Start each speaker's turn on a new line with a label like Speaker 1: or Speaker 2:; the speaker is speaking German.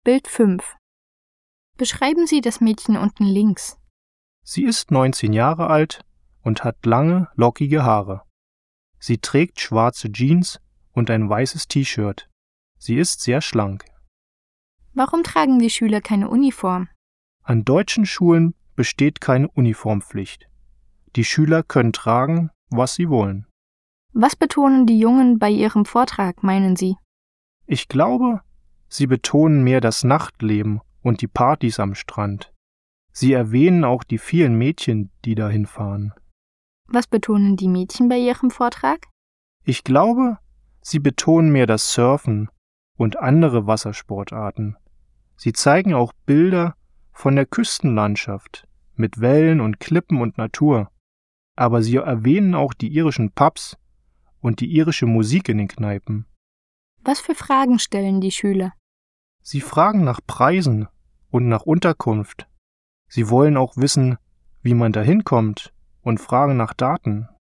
Speaker 1: Bild 5. Beschreiben Sie das Mädchen unten links.
Speaker 2: Sie ist 19 Jahre alt und hat lange, lockige Haare. Sie trägt schwarze Jeans und ein weißes T-Shirt. Sie ist sehr schlank.
Speaker 1: Warum tragen die Schüler keine Uniform?
Speaker 2: An deutschen Schulen besteht keine Uniformpflicht. Die Schüler können tragen, was sie wollen.
Speaker 1: Was betonen die Jungen bei ihrem Vortrag, meinen Sie?
Speaker 2: Ich glaube, sie betonen mehr das Nachtleben und die Partys am Strand. Sie erwähnen auch die vielen Mädchen, die dahin fahren.
Speaker 1: Was betonen die Mädchen bei ihrem Vortrag?
Speaker 2: Ich glaube, sie betonen mehr das Surfen und andere Wassersportarten. Sie zeigen auch Bilder von der Küstenlandschaft mit Wellen und Klippen und Natur. Aber sie erwähnen auch die irischen Pubs und die irische Musik in den Kneipen.
Speaker 1: Was für Fragen stellen die Schüler?
Speaker 2: Sie fragen nach Preisen und nach Unterkunft. Sie wollen auch wissen, wie man dahin kommt und fragen nach Daten.